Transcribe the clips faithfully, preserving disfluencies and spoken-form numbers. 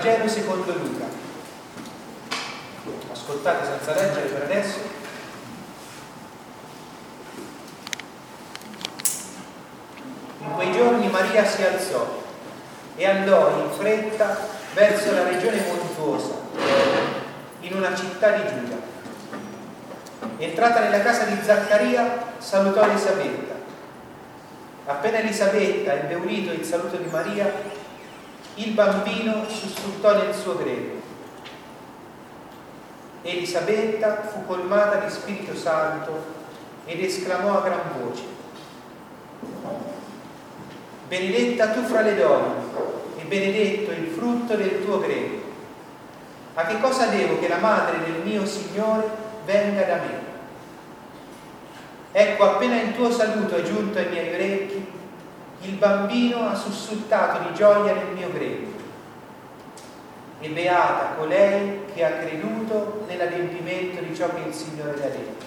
Vangelo secondo Luca. Ascoltate senza leggere per adesso. In quei giorni Maria si alzò e andò in fretta verso la regione montuosa, in una città di Giuda. Entrata nella casa di Zaccaria, salutò Elisabetta. Appena Elisabetta ebbe udito il saluto di Maria, il bambino sussultò nel suo grembo. Elisabetta fu colmata di Spirito Santo ed esclamò a gran voce: benedetta tu fra le donne e benedetto il frutto del tuo grembo. A che cosa devo che la madre del mio Signore venga da me? Ecco, appena il tuo saluto è giunto ai miei orecchi, il bambino ha sussultato di gioia nel mio grembo. E beata colei che ha creduto nell'adempimento di ciò che il Signore le ha detto.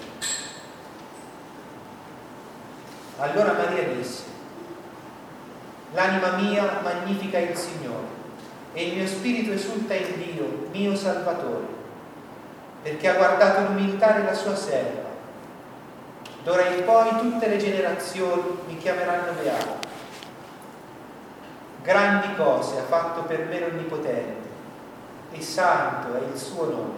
Allora Maria disse: l'anima mia magnifica il Signore, e il mio spirito esulta in Dio, mio Salvatore, perché ha guardato l'umiltà della sua serva. D'ora in poi tutte le generazioni mi chiameranno beato. Grandi cose ha fatto per me l'Onnipotente, e santo è il suo nome.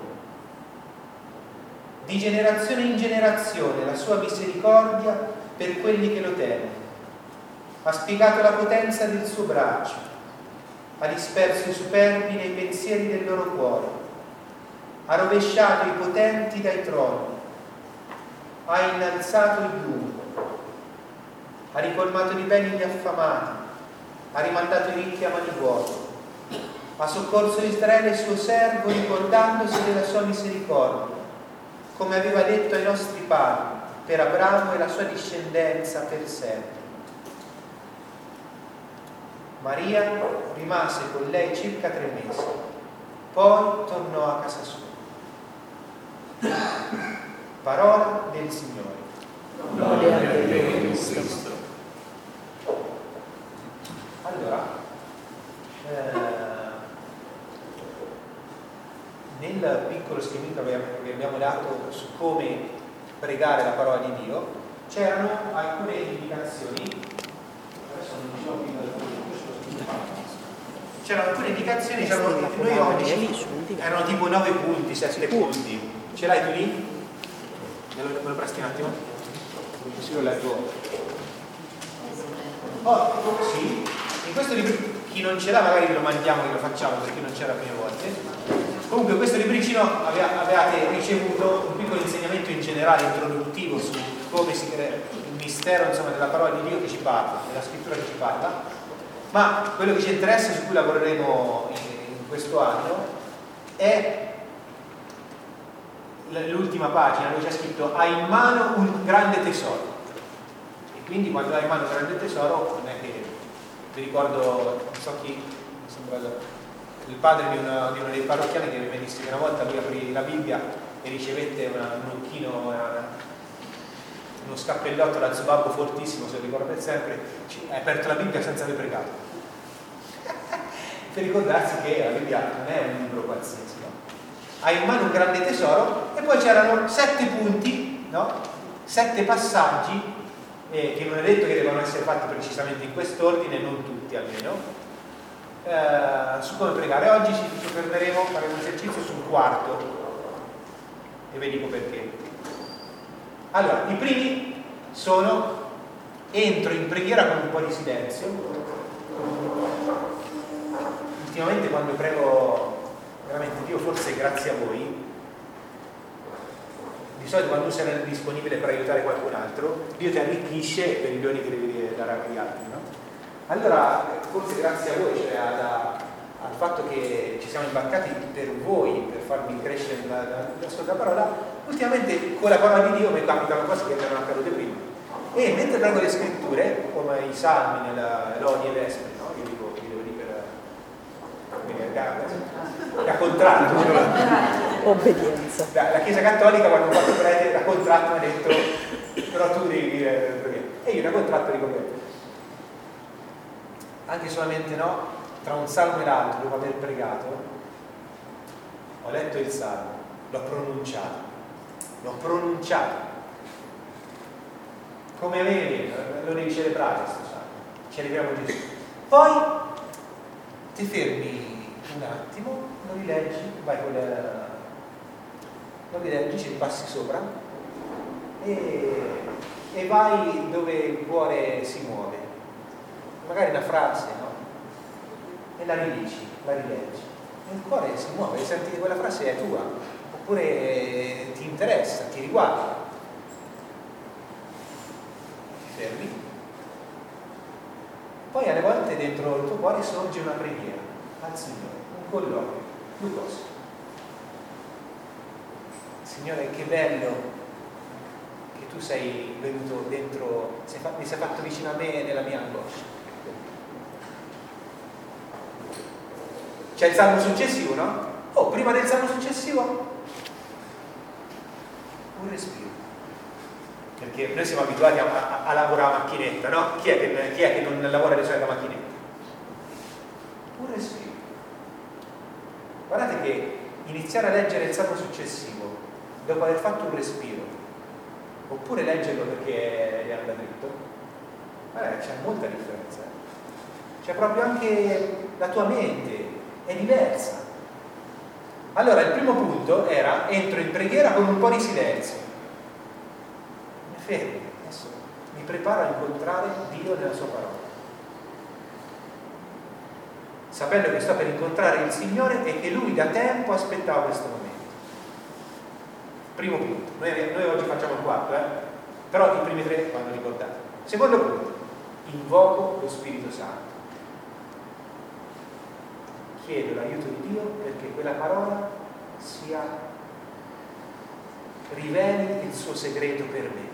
Di generazione in generazione la sua misericordia per quelli che lo temono. Ha spiegato la potenza del suo braccio, ha disperso i superbi nei pensieri del loro cuore, ha rovesciato i potenti dai troni, ha innalzato il dunque, ha ricolmato di beni gli affamati, ha rimandato i ricchi a mani vuote, ha soccorso Israele suo servo ricordandosi della sua misericordia, come aveva detto ai nostri padri, per Abramo e la sua discendenza per sempre. Maria rimase con lei circa tre mesi, poi tornò a casa sua. Parola del Signore. Gloria a te, Cristo. Allora, eh, nel piccolo schemino che abbiamo dato su come pregare la parola di Dio, c'erano alcune indicazioni. Adesso non ci sono più alcune. C'erano alcune indicazioni, c'erano, noi oggi erano tipo nove punti, sette punti. Ce l'hai tu lì? Me lo, me lo presti un attimo? Così lo leggo. Oh, sì, in questo libro, chi non ce l'ha magari lo mandiamo, che lo facciamo, perché non c'era prime volte. Comunque questo libricino aveva, avevate ricevuto un piccolo insegnamento in generale, introduttivo, su come si crea il mistero, insomma, della parola di Dio che ci parla, della scrittura che ci parla. Ma quello che ci interessa, su cui lavoreremo in, in questo anno, è l'ultima pagina dove c'è scritto: hai in mano un grande tesoro. E quindi quando hai in mano un grande tesoro, non è che vi ricordo, non so chi, mi sembra il, il padre di, una, di uno dei parrocchiani che mi disse che una volta lui aprì la Bibbia e ricevette una, un occhino, una, uno scappellotto dal suo babbo fortissimo, se lo ricorda sempre, ha aperto la Bibbia senza aver pregato. Per ricordarsi che la Bibbia non è un libro qualsiasi, no? Hai in mano un grande tesoro. E poi c'erano sette punti, no? Sette passaggi, eh, che non è detto che devono essere fatti precisamente in quest'ordine, non tutti almeno, eh, su come pregare. Oggi ci soffermeremo, faremo un esercizio sul quarto e vi dico perché. Allora, i primi sono: entro in preghiera con un po' di silenzio. Ultimamente quando prego, veramente Dio, forse grazie a voi, di solito quando tu sei disponibile per aiutare qualcun altro, Dio ti arricchisce per i doni che devi dare agli altri, no? Allora, forse grazie a voi, cioè alla, al fatto che ci siamo imbarcati per voi, per farvi crescere la, la, la sua parola, ultimamente con la parola di Dio mi capitano cose che mi erano accadute prima. E mentre prego le scritture, come i salmi, nella lodi e vespe, no? Io dico, vi devo dire per da contratto, obbedienza. La Chiesa Cattolica, quando ho fatto prete, da contratto mi ha detto: però tu devi dire, e io da contratto dico che anche solamente no, tra un salmo e l'altro, dopo aver pregato, ho letto il salmo, l'ho pronunciato, l'ho pronunciato, come avevi, lo devi celebrare questo salmo, celebriamo Gesù. Poi ti fermi un attimo, lo rileggi, vai con la, lo rileggi, ci passi sopra e, e vai dove il cuore si muove, magari una frase, no? E la ridici, la rileggi, e il cuore si muove, e senti che quella frase è tua, oppure ti interessa, ti riguarda. Ti fermi. Poi alle volte dentro il tuo cuore sorge una preghiera al Signore, un colloquio, due cose. Signore, che bello che tu sei venuto dentro, sei fatto, mi sei fatto vicino a me nella mia angoscia. C'è il salmo successivo, no? Oh, prima del salmo successivo un respiro, perché noi siamo abituati a, a, a lavorare a macchinetta, no? Chi è, che, chi è che non lavora di solito a macchinetta? Un respiro. Guardate che iniziare a leggere il salmo successivo dopo aver fatto un respiro, oppure leggerlo perché è andato dritto, guardate, c'è molta differenza. C'è proprio anche la tua mente è diversa. Allora il primo punto era: entro in preghiera con un po' di silenzio, mi fermo, adesso mi preparo a incontrare Dio nella sua parola, sapendo che sto per incontrare il Signore e che Lui da tempo aspettava questo momento. Primo punto. Noi, noi oggi facciamo il quarto, eh? Però i primi tre vanno ricordati. Secondo punto: invoco lo Spirito Santo, chiedo l'aiuto di Dio perché quella parola sia riveli il suo segreto per me.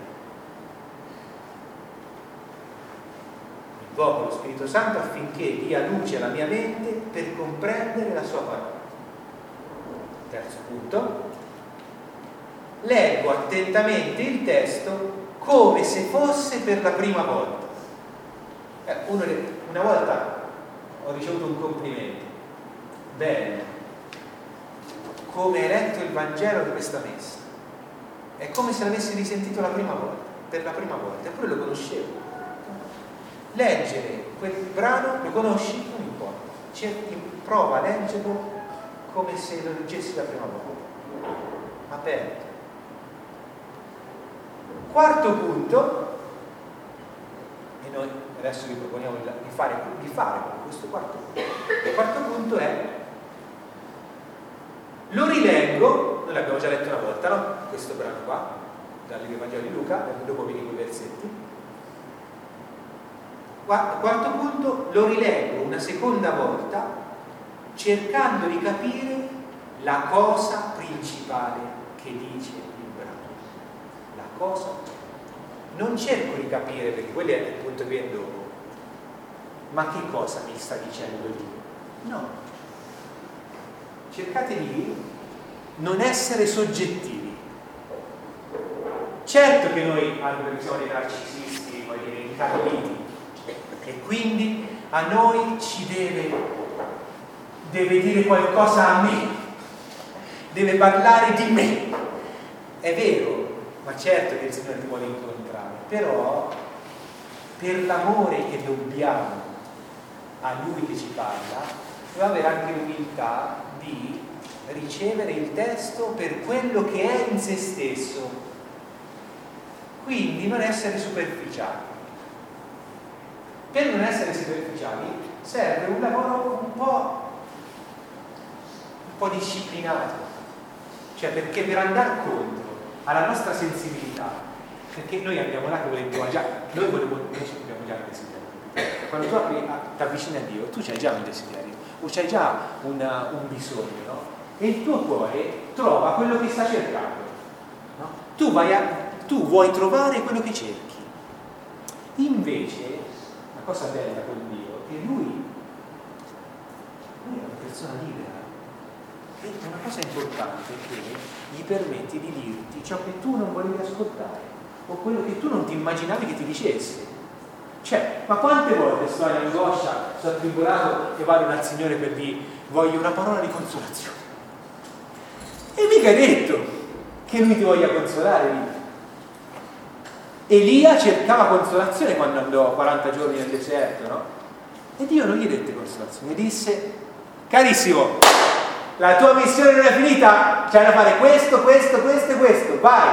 Invoco lo Spirito Santo affinché dia luce alla mia mente per comprendere la sua parola. Terzo punto: leggo attentamente il testo come se fosse per la prima volta. Eh, uno, una volta ho ricevuto un complimento: bene, come hai letto il Vangelo di questa messa, è come se l'avessi risentito la prima volta, per la prima volta, eppure lo conoscevo. Leggere quel brano, lo conosci? Non importa, prova a leggerlo come se lo leggessi la prima volta, aperto. Quarto punto, e noi adesso vi proponiamo di fare, di fare questo quarto punto. Il quarto punto è: lo rileggo, noi l'abbiamo già letto una volta, no? Questo brano qua, dal libro Vangelo di Luca, dopo vi dico i versetti. Quarto punto: lo rileggo una seconda volta cercando di capire la cosa principale che dice il brano. La cosa, non cerco di capire, perché quello è il punto che viene dopo, ma che cosa mi sta dicendo Dio? No. Cercate di non essere soggettivi. Certo che noi, anche perché siamo dei narcisisti, poi dei incalliti, e quindi a noi ci deve, deve dire qualcosa a me, deve parlare di me. È vero, ma certo che il Signore ti vuole incontrare, però per l'amore che dobbiamo a Lui che ci parla, dobbiamo avere anche l'umiltà di ricevere il testo per quello che è in se stesso, quindi non essere superficiali. Per non essere superficiali serve un lavoro un po', un po' disciplinato, cioè perché per andare contro alla nostra sensibilità, perché noi abbiamo là che volevamo già, noi volevamo, noi abbiamo già il desiderio. Quando tu ti avvicini a Dio, tu c'hai già un desiderio, o c'hai già una, un bisogno, no? E il tuo cuore trova quello che sta cercando, no? Tu, vai a, tu vuoi trovare quello che cerchi. Invece, la cosa bella con Dio è che Lui, lui è una persona libera. E una cosa importante è che gli permetti di dirti ciò che tu non volevi ascoltare o quello che tu non ti immaginavi che ti dicesse. Cioè, ma quante volte sto in angoscia, sto tribolato e vado dal Signore per dire voglio una parola di consolazione. E mica è detto che Lui ti voglia consolare lì. Elia cercava consolazione quando andò quaranta giorni nel deserto, no? E Dio non gli dette consolazione, gli disse: carissimo, la tua missione non è finita, c'hai da fare questo, questo, questo e questo, vai!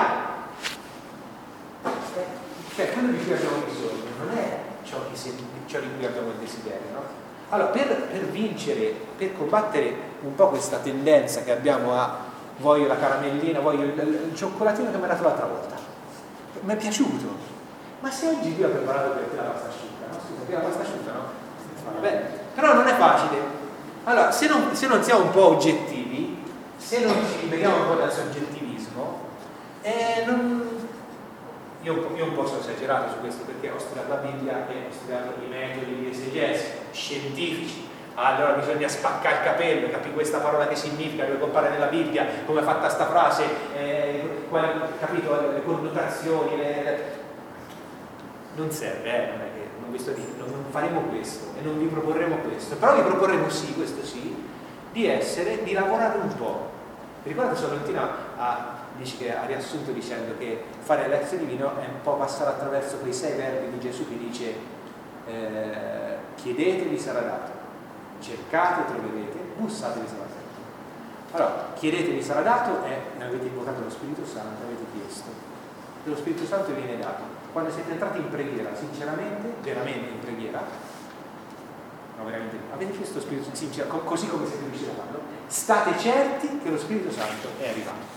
Cioè, quello di cui abbiamo bisogno non è ciò, che si, ciò di cui abbiamo il desiderio, no? Allora, per, per vincere, per combattere un po' questa tendenza che abbiamo a voglio la caramellina, voglio il, il, il cioccolatino che mi ha dato l'altra volta, mi è piaciuto, ma se oggi Dio ha preparato per te la pasta asciutta, no? Scusa, la pasta asciutta, no? Va bene, però non è facile. Allora, se non, se non siamo un po' oggettivi, se non ci liberiamo un po' dal soggettivismo, eh, non... io, io un po' sono esagerato su questo perché ho studiato la Bibbia e ho studiato i metodi di esegesi scientifici. Allora bisogna spaccare il capello, capire questa parola che significa, dove compare nella Bibbia, come è fatta sta frase, eh, quali, capito, le connotazioni, le, le... non serve, eh, non è che non, vi sto dire, non, non faremo questo e non vi proporremo questo, però vi proporremo sì, questo sì, di essere, di lavorare un po'. Vi ricordate Valentina ha, dice che ha riassunto dicendo che fare l'ezio divino è un po' passare attraverso quei sei verbi di Gesù che dice eh, chiedete vi sarà dato, cercate troverete, bussate vi sarà aperto. Allora, chiedete vi sarà dato è avete invocato lo Spirito Santo, avete chiesto e lo Spirito Santo viene dato quando siete entrati in preghiera sinceramente, veramente in preghiera, no veramente, avete chiesto lo Spirito Santo così come siete riusciti a farlo, state certi che lo Spirito Santo è arrivato.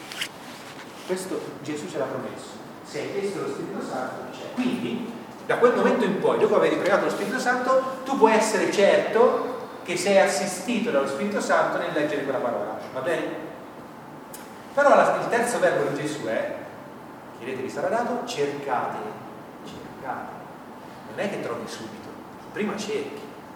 Questo Gesù ce l'ha promesso, se hai chiesto lo Spirito Santo c'è. Quindi da quel momento in poi, dopo aver pregato lo Spirito Santo, tu puoi essere certo che sei assistito dallo Spirito Santo nel leggere quella parola, va bene? Però la, il terzo verbo di Gesù è chiedete vi sarà dato, cercate, cercate. Non è che trovi subito, prima cerchi,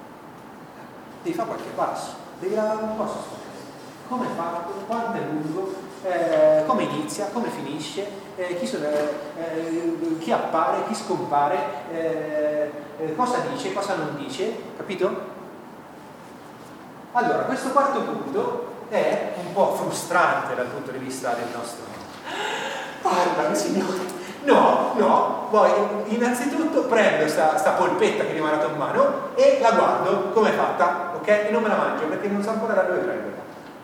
devi fare qualche passo, devi lavorare un po' su questo. Come è fatto, quanto è lungo, eh, come inizia, come finisce, eh, chi, sono, eh, chi appare, chi scompare, eh, eh, cosa dice, cosa non dice, capito? Allora, questo quarto punto è un po' frustrante dal punto di vista del nostro guarda Signore, no, no, poi innanzitutto prendo sta, sta polpetta che mi è rimane in mano e la guardo come è fatta, ok? E non me la mangio perché non so ancora da dove prenderla.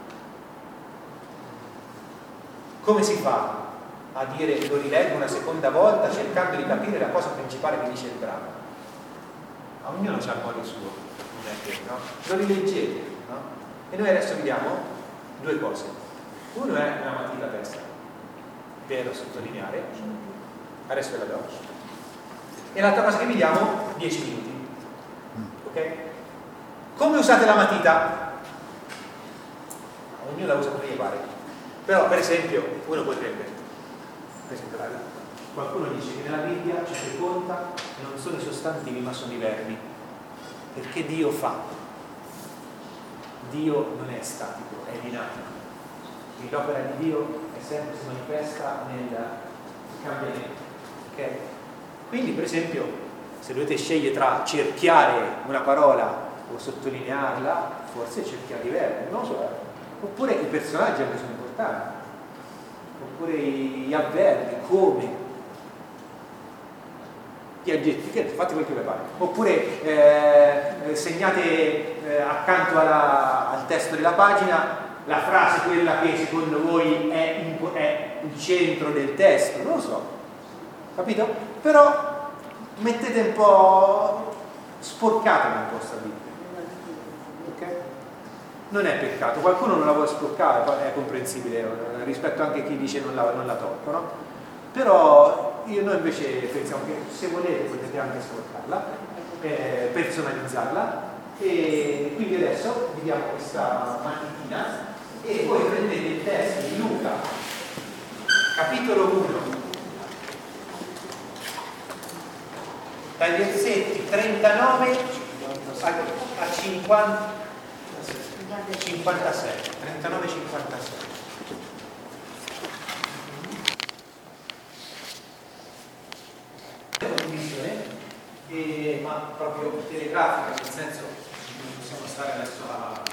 Come si fa a dire lo rileggo una seconda volta cercando di capire la cosa principale che dice il brano? A ognuno c'ha il modo suo, non è che, no? Lo rileggete, no? E noi adesso vediamo due cose. Uno è una matita a testa per sottolineare, adesso ve la do, e l'altra cosa che vediamo dieci minuti, ok? Come usate la matita? Ognuno la usa come gli pare, però per esempio uno potrebbe, per esempio qualcuno dice che nella Bibbia ciò che conta non sono i sostantivi ma sono i verbi, perché Dio fa, Dio non è statico, è dinamico. L'opera di Dio è sempre si manifesta nel cambiamento, ok? Quindi per esempio se dovete scegliere tra cerchiare una parola o sottolinearla, forse cerchiare i verbi, non so, oppure i personaggi anche sono importanti, oppure gli avverbi, come gli aggettivi, fate quel che vi pare, oppure eh, segnate eh, accanto alla, al testo della pagina la frase, quella che secondo voi è, in, è il centro del testo, non lo so, capito? Però mettete un po', sporcatela un po' sta Bibbia, ok? Non è peccato, qualcuno non la vuole sporcare, è comprensibile, rispetto anche a chi dice non la, non la tocco, no? Però io, noi invece pensiamo che se volete potete anche sporcarla, eh, personalizzarla, e quindi adesso vediamo questa matitina e voi prendete il testo di Luca capitolo uno dai versetti trentanove a, a cinquanta, cinquantasei trentanove cinquantasei. E proprio telegrafica, nel senso non possiamo stare adesso a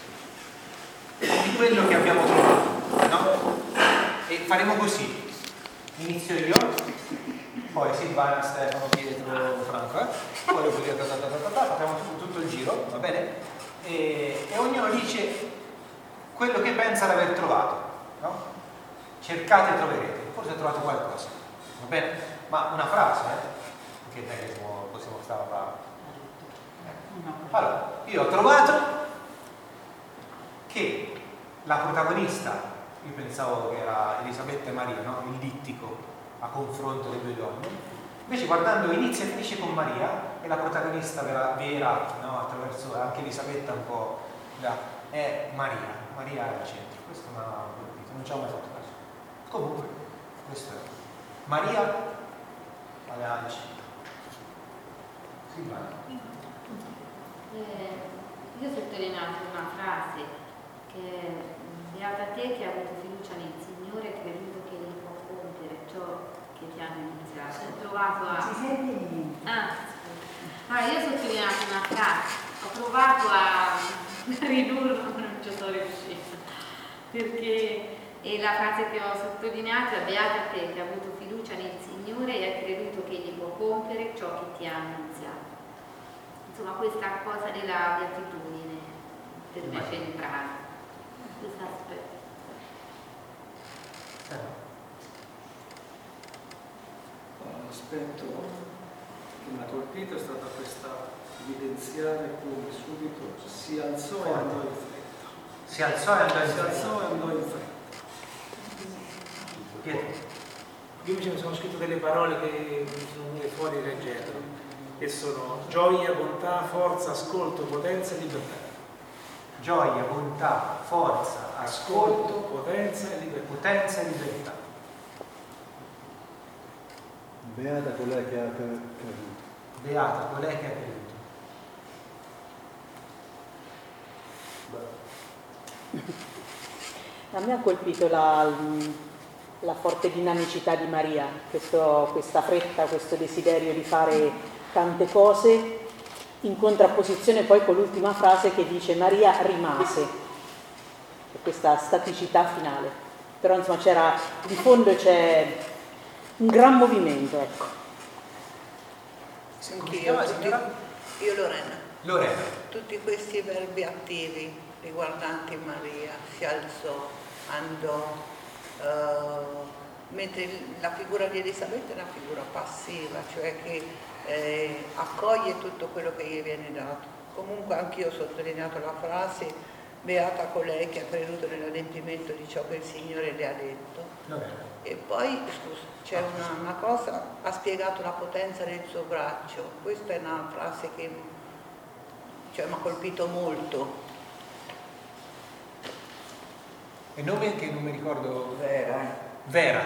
di quello che abbiamo trovato, no? E faremo così: inizio io, poi Silvana, Stefano, Pietro, Franco, eh? Poi dopo io, facciamo tutto il giro, va bene? E, e ognuno dice quello che pensa di aver trovato, no? Cercate e troverete, forse trovate qualcosa, va bene? Ma una frase, eh? Che non è che possiamo stare a... Allora, io ho trovato che la protagonista, io pensavo che era Elisabetta e Maria, no? Il dittico a confronto delle due donne, invece guardando inizia e finisce con Maria, e la protagonista vera, vera no? Attraverso anche Elisabetta un po' da, è Maria, Maria è al centro. Questo mi ha colpito, non ci ho mai fatto caso. Comunque, questo è Maria al centro. Silvana. Eh, io ho sottolineato una frase che beata te che hai avuto fiducia nel Signore e creduto che Egli può compiere ciò che ti hanno iniziato. Ho provato a... Ci senti niente? Ah, scusa. Allora, io ho sottolineato una frase, ho provato a ridurlo, ma non ci sono riuscita, perché e la frase che ho sottolineato è beata te che hai avuto fiducia nel Signore e hai creduto che Egli può compiere ciò che ti ha annunziato. Insomma, questa cosa della beatitudine per me centrale, questo aspetto. L'aspetto che mi ha colpito è stata questa evidenziare come subito si alzò e andò in fretta. Si alzò e andò in Si fretta. alzò e andò in fretta. Pietro. Io invece mi sono scritto delle parole che mi sono venute fuori leggendo, che sono gioia, bontà, forza, ascolto, potenza e libertà. Gioia, bontà, forza, ascolto, potenza e libertà. potenza e libertà. Beata colei che ha creduto. Beata colei che ha creduto. A me ha colpito la, la forte dinamicità di Maria, questo, questa fretta, questo desiderio di fare tante cose, in contrapposizione poi con l'ultima frase che dice Maria rimase, e questa staticità finale. Però insomma c'era, di fondo c'è un gran movimento, ecco. Anch'io, tutti, io Lorena. Lorena. Tutti questi verbi attivi riguardanti Maria, si alzò, andò, uh, mentre la figura di Elisabetta è una figura passiva, cioè che eh, accoglie tutto quello che gli viene dato. Comunque anch'io ho sottolineato la frase beata colei che ha creduto nell'adempimento di ciò che il Signore le ha detto. Lorena. E poi, scusa, c'è una, una cosa, ha spiegato la potenza del suo braccio. Questa è una frase che cioè, mi ha colpito molto. E nome che non mi ricordo. Vera. Vera.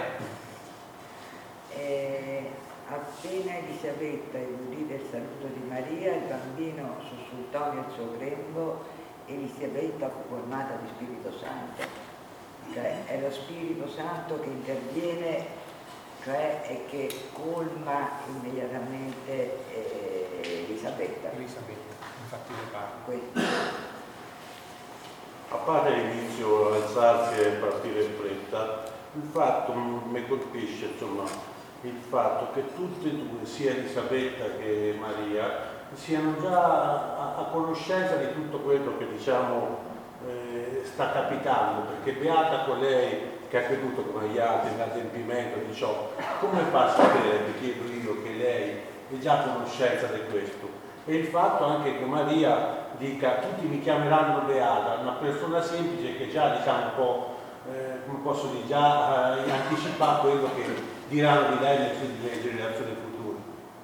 E appena Elisabetta udì del saluto di Maria, il bambino sussultò nel suo grembo e Elisabetta fu formata di Spirito Santo. Cioè è lo Spirito Santo che interviene, cioè e che colma immediatamente eh, Elisabetta. Elisabetta, infatti ne parla. Questo. A parte l'inizio alzarsi e partire in fretta, il fatto mi colpisce, insomma, il fatto che tutte e due, sia Elisabetta che Maria, siano già a, a conoscenza di tutto quello che diciamo eh, sta capitando, perché beata colei che ha creduto come gli altri nell'adempimento di ciò, come fa a sapere, vi chiedo io, che lei è già a conoscenza di questo? E il fatto anche che Maria dica tutti mi chiameranno beata, una persona semplice che già diciamo un po', eh, come posso dire, già eh, anticipa quello che diranno di lei nelle generazioni future.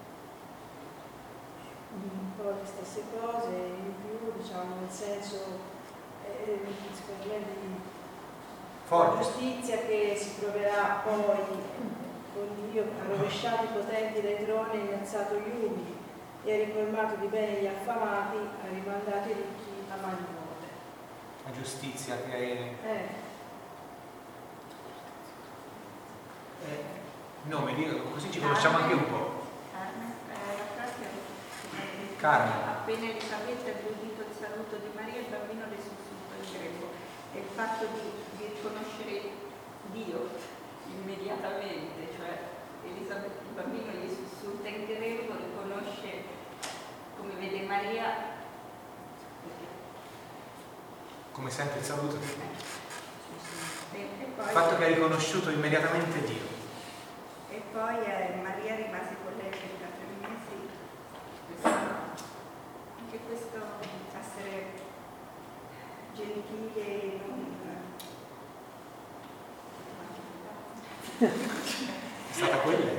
Un po' le stesse cose, in più diciamo nel senso eh, secondo me di Forte. giustizia che si troverà poi con Dio, ha rovesciato i potenti dai troni e innalzato gli umili e ha ricolmato di bene gli affamati, ha rimandato i ricchi a mani vuote. La giustizia che è... Eh. Eh, no, mi dico, così ci conosciamo anche un po'. La frase Carmen. Appena Elisabetta ha udito il saluto di Maria, il bambino le sussulta in greco. E il fatto di, di riconoscere Dio immediatamente, cioè Elisabetta, il bambino gli sussulta in greco, riconosce come vede Maria. Come sente il saluto? E, e poi, il fatto che ha riconosciuto immediatamente Dio. E poi eh, Maria rimase con lei per tre mesi. Questo, anche questo essere gentile e non... È stata quella?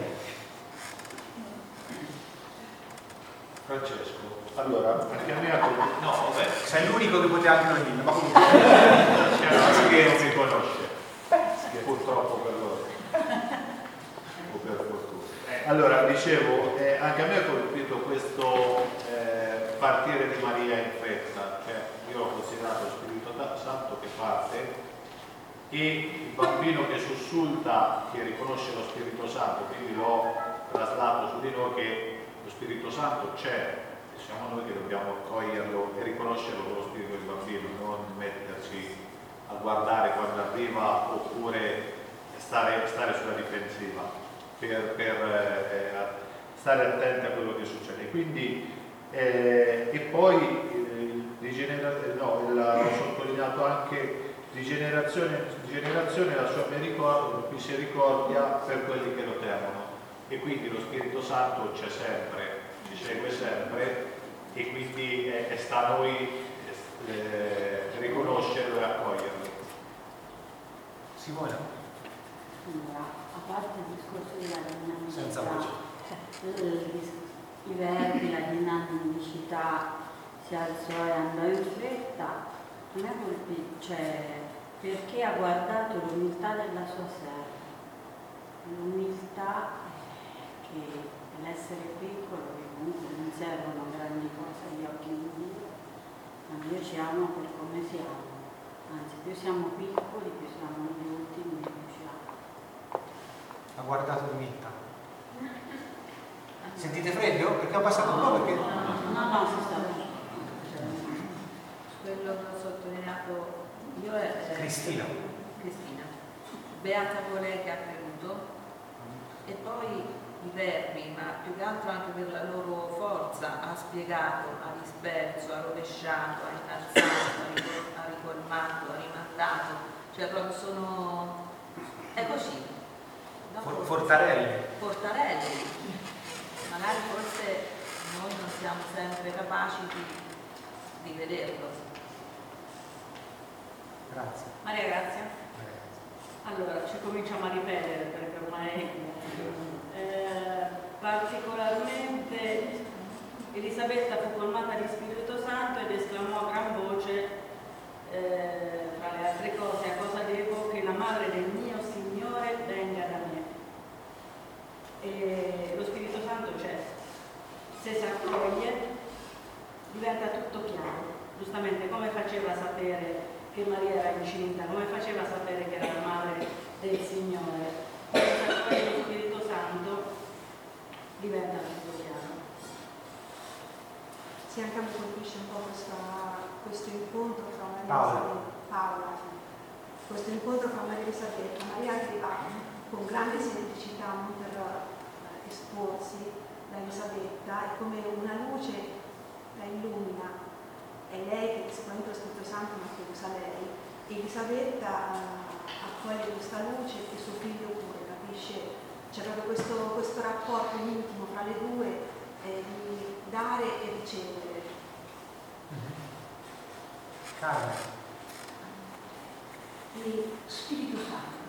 Francesco, allora, anche a me ha colpito. No, vabbè. Sei l'unico che poteva anche non dirlo, ma comunque. C'è una cosa che non si conosce, che purtroppo per loro. O per fortuna. Eh, allora, dicevo, eh, anche a me ha colpito questo eh, partire di Maria in fretta, cioè io ho considerato lo Spirito Santo che parte e il bambino che sussulta, che riconosce lo Spirito Santo, quindi l'ho traslato su di noi che lo Spirito Santo c'è, e siamo noi che dobbiamo accoglierlo e riconoscerlo con lo spirito del bambino, non metterci a guardare quando arriva oppure stare, stare sulla difensiva per, per eh, stare attenti a quello che succede. Quindi, eh, e poi eh, di genera- no, il, ho sottolineato anche di generazione in generazione la sua misericordia per quelli che lo temono. E quindi lo Spirito Santo c'è sempre, ci segue sempre e quindi è, è sta a noi eh, riconoscerlo e accoglierlo. Simona? Allora, a parte il discorso della dinamicità, senza voce, i verbi, la dinamicità, si alzò e andò in fretta, a me colpì, cioè, perché ha guardato l'umiltà della sua serva, l'umiltà che l'essere piccolo, che comunque non servono grandi cose agli occhi di Dio, ma Dio ci ama per come siamo, anzi più siamo piccoli, più siamo gli ultimi, più ci ama. ha guardato l'umiltà. Sentite freddo? Perché ho passato un po' perché... No, no, si sta bene. Quello che ho sottolineato io è... Cristina. Cristina. Beata colei che ha creduto. E poi i verbi, ma più che altro anche per la loro forza, ha spiegato, ha disperso, ha rovesciato, ha innalzato, ha ricolmato, ha rimandato, cioè proprio sono... è così. For- Fortarelli. Fortarelli. Magari forse noi non siamo sempre capaci di, di vederlo. Grazie. Maria Grazia. Allora, ci cominciamo a ripetere perché ormai... Eh, particolarmente Elisabetta fu colmata di Spirito Santo ed esclamò a gran voce, eh, tra le altre cose, a cosa devo che la madre del mio Signore venga da me. E lo Spirito Santo c'è, se si accoglie diventa tutto chiaro. Giustamente, come faceva a sapere che Maria era incinta, come faceva a sapere che era la madre del Signore? Se si accoglie lo Spirito Santo diventa tutto chiaro. Sì, anche a me colpisce un po' questa, questo incontro fra Maria Paola. Elisabetta, Paola, questo incontro fra Maria Elisabetta. Maria arriva con grande semplicità, non per eh, esporsi da Elisabetta, è come una luce la illumina, è lei che sicuramente lo Spirito Santo ma che usa lei. Elisabetta eh, accoglie questa luce e suo figlio pure, capisce? C'è proprio questo, questo rapporto intimo fra le due, eh, di dare e ricevere. Carmen. E Spirito Santo.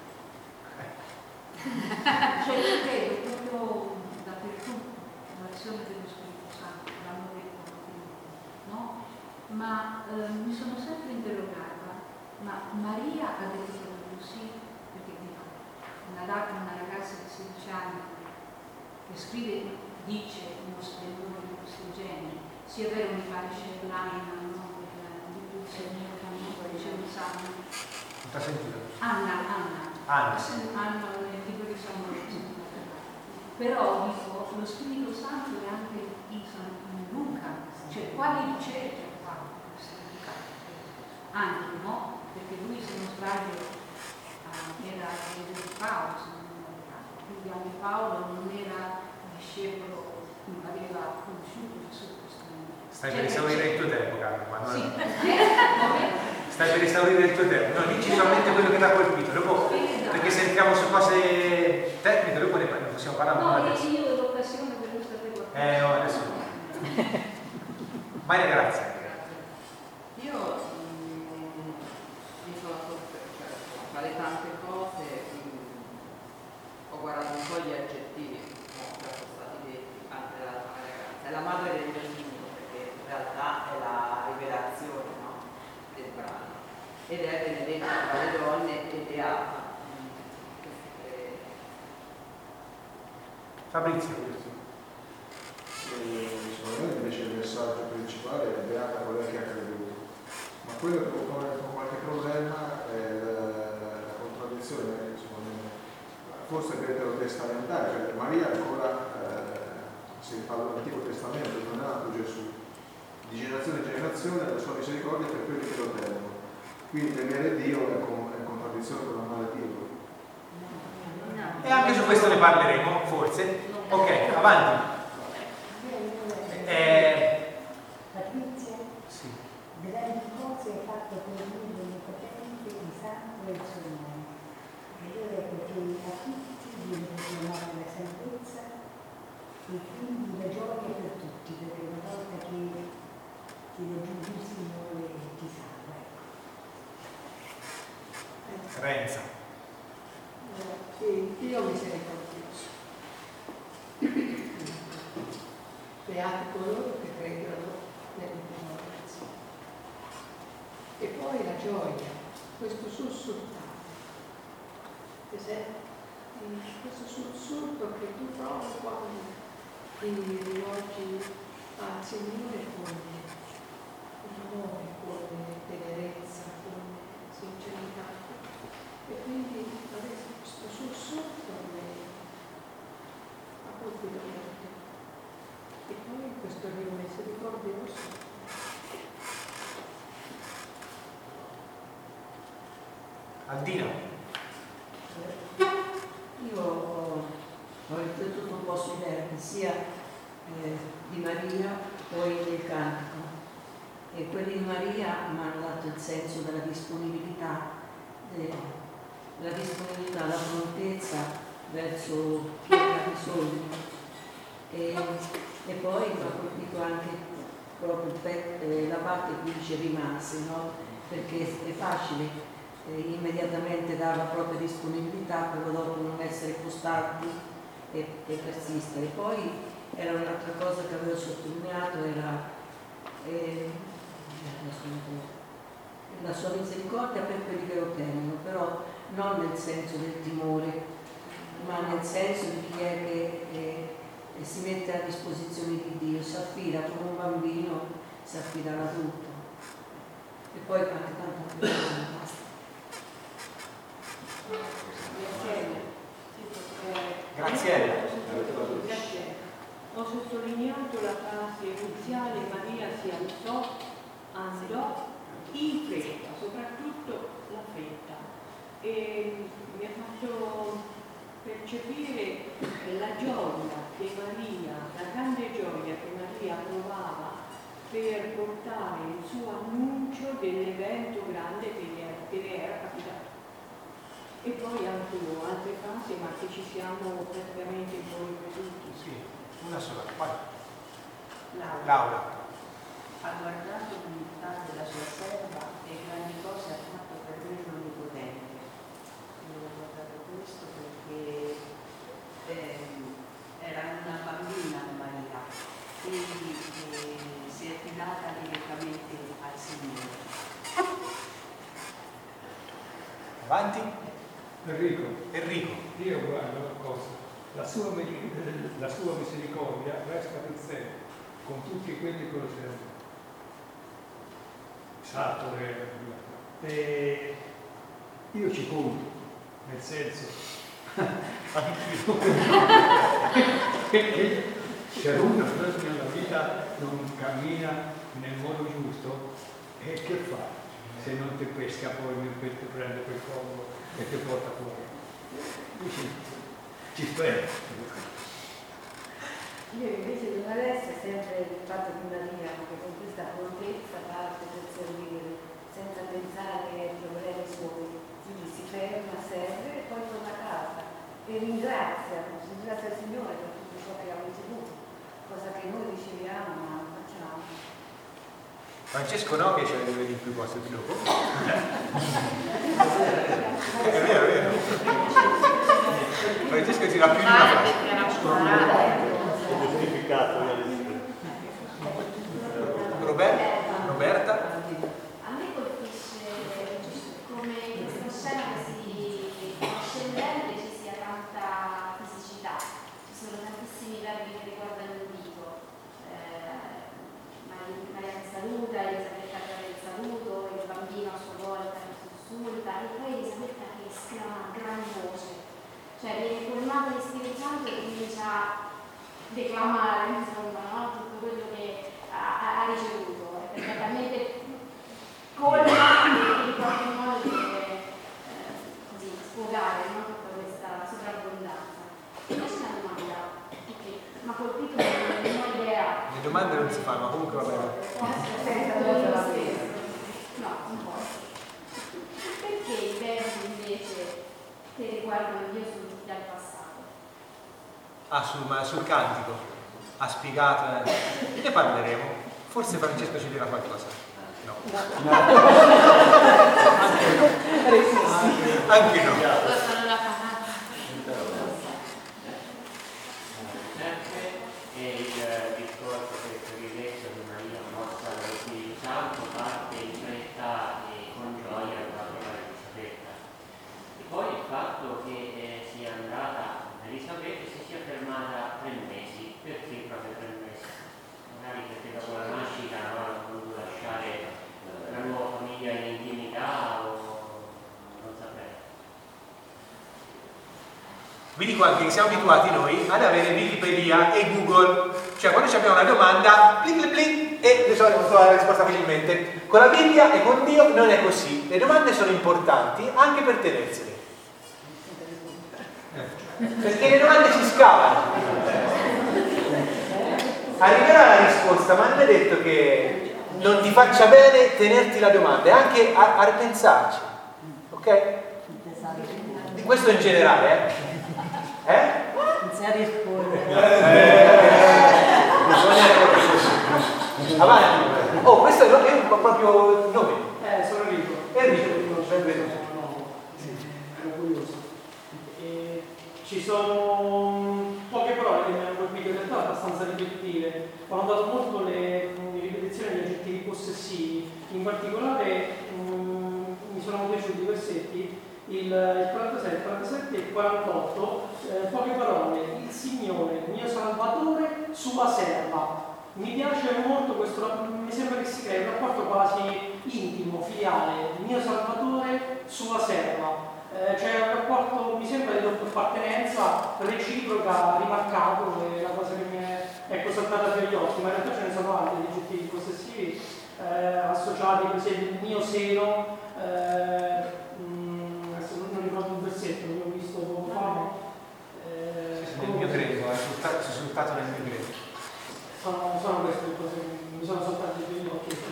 Cioè io vedo proprio dappertutto l'azione dello Spirito Santo, l'amore con Dio, no? Ma eh, mi sono sempre interrogata, ma Maria ha detto proprio così, perché dico, una, una ragazza di sedici anni che scrive, dice uno splendore di questo genere, sia vero mi pare Sherline, no? Di Pulsenia, poi c'è un salmo. Non ti ha sentito? Anna, Anna. Anna. Anna, nel libro di Samuele. Però dico, lo Spirito Santo è anche in San Luca, cioè quali ricerche ha fatto San Luca? Anche, no? Perché lui, se non sbaglio, era di Paolo, se non mi ricordo. Quindi anche Paolo non era discepolo, non aveva conosciuto Gesù questo momento. Stai per esaurire il tuo tempo, Carlo. Ma sì. Stai per esaurire il tuo tempo. No, dici solamente quello che ti ha colpito. Dopo, perché se entriamo su cose tecniche, dopo ne possiamo parlare. No, adesso. Io ho l'occasione per questa cosa. Eh, no, adesso. Maria Grazia. Io mh, mi sono sorpresa, cioè, fare tante cose, mh, ho guardato un po' gli aggettivi che sono stati detti anche dalla Maria Grazia. È la madre del destino, perché in realtà è la rivelazione, no? Del brano. Ed è benedetta tra le donne e beata. Fabrizio. Eh, sicuramente invece il messaggio principale è beata quella che ha creduto, ma quello che può porre con qualche problema è la, la contraddizione, forse veterotestamentale, perché Maria ancora, eh, si parla dell'Antico Testamento, non è nato Gesù, di generazione in generazione la sua misericordia per quelli che lo temono, quindi temere Dio è, con, è in contraddizione con amare Dio. E anche su questo ne parleremo, forse. Ok, avanti. Eh, Patrizia, sì. grandi cose hai fatto per lui l'Onnipotente, il Santo e il suo nome. Ed ora perché a tutti viene proclamata la salvezza e quindi la gioia per tutti, perché una volta che ti raggiungi il Signore ti salva. Ecco. Renza. Sì, Dio misericordioso. Beati coloro che credono nell'innovazione. E poi la gioia, questo sussultare. Questo sussulto che tu provi quando ti rivolgi al Signore con amore, con tenerezza, con sincerità. E quindi adesso questo sussulto ha colpito molto. E poi questo Dio misericordioso. Aldina. Io ho, ho riflettuto un po' sui verbi, sia eh, di Maria, poi del cantico. E quelli di Maria mi hanno dato il senso della disponibilità, de, la disponibilità, la prontezza verso chi ha bisogno. E, e poi mi ha colpito anche proprio eh, la parte qui dice rimase, no? Perché è facile eh, immediatamente dare la propria disponibilità, però dopo non essere costanti e, e persistere. Poi era un'altra cosa che avevo sottolineato, era eh, la sua misericordia per quelli che lo temono, però non nel senso del timore, ma nel senso di chi è che eh, e si mette a disposizione di Dio, si affida come un bambino, si affida all'adulto. E poi anche tanto più basta. Graziella. Ho sottolineato la frase iniziale: Maria si alzò, andò in fretta, soprattutto la fretta. E mi ha fatto percepire la gioia che Maria, la grande gioia che Maria provava per portare il suo annuncio dell'evento grande che le, che le era capitato. E poi anche altre frasi, ma che ci siamo praticamente poi ripetuti. Sì, una sola. Vai. Laura. Laura. Ha guardato l'unità della sua serva e grandi cose ha fatto per me l'Onnipotente. Io ho guardato questo perché eh, era una bambina Maria, quindi eh, si è affidata direttamente al Signore. Avanti. Enrico. Enrico. Io guardo una cosa, la sua, la sua misericordia resta per sempre con tutti quelli che lo servono. Esatto, e io ci conto, nel senso anch'io Perché se uno nella vita non cammina nel modo giusto, e che fa? Se non ti pesca poi nel petto, prende quel collo e ti porta fuori. Dici, ci spera. Io invece di Maressa sempre il fatto di Maria, che con questa prontezza parte per servire, senza pensare ai problemi suoi, quindi si ferma, serve e poi torna a casa e ringrazia, ringrazia il Signore per tutto ciò che ha ricevuto, cosa che noi riceviamo ma non facciamo. Francesco no, che c'è dove di più cose più dopo. È vero, è vero. Francesco tira più di una frase. Roberta? Roberta? A me colpisce come in questa scena così ascendente ci sia tanta fisicità, ci sono tantissimi verbi che riguardano il dito, eh, Maria che saluta, Elisabetta che dà il saluto, il bambino a sua volta che sussulta e poi Elisabetta che esclama a gran voce, cioè viene colmata di Spirito Santo e comincia a declamare insomma, no? Tutto quello che ha, ha ricevuto, è perfettamente colma e in qualche modo deve eh, così, sfogare, no? Tutta questa sovrabbondanza. E invece una domanda che mi ha colpito, non ho idea. Le domande non si fanno, ma comunque va bene. No, un po'. Perché i verbi invece che riguardano Dio sono tutti al passato? Ah, sul, ma sul cantico ha spiegato, eh. Ne parleremo. Forse Francesco ci dirà qualcosa. No. no. Anche no. E il discorso che per il letto di Maria mossa dallo Spirito Santo parte in fretta e con gioia proprio da Elisabetta. E poi il fatto che eh, sia andata Elisabetta si sia fermata tre mesi, perché proprio tre mesi? Magari perché dopo la nascita no, ha voluto lasciare la nuova famiglia in intimità o non saprei. Vi dico anche che siamo abituati noi ad avere Wikipedia e Google, cioè quando abbiamo una domanda, clic clic clic e risolviamo la risposta facilmente. Con la Bibbia e con Dio non è così, le domande sono importanti anche per tenersele. Perché le domande si scavano. Arriverà la risposta, ma non è detto che non ti faccia bene tenerti la domanda, e anche a, a ripensarci. Ok? Di questo in generale, eh? Eh? Non si rispondere. Avanti. Oh, questo è un proprio il nome. Eh, sono Enrico. Enrico, sempre tu. Ero curioso. Ci sono poche parole che mi hanno colpito, in realtà abbastanza ripetitive. Ho notato molto le, le ripetizioni degli aggettivi possessivi, in particolare um, mi sono piaciuti i versetti, il, il quarantasei, il quarantasette e il quarantotto, eh, poche parole, il Signore, mio Salvatore, sua serva. Mi piace molto questo, mi sembra che si crei un rapporto quasi intimo, filiale, mio Salvatore, sua serva. Eh, c'è un rapporto, mi sembra, di doppia appartenenza reciproca, rimarcato, è la cosa che mi è ecco, saltata per gli occhi, ma in realtà ce ne sono altri aggettivi possessivi eh, associati, per esempio il mio seno, eh, mh, adesso non ricordo un versetto, l'ho visto poco fa. Eh, nel mio greco, è risultato nel mio greco. Sono, sono queste cose che mi sono saltate per gli occhi.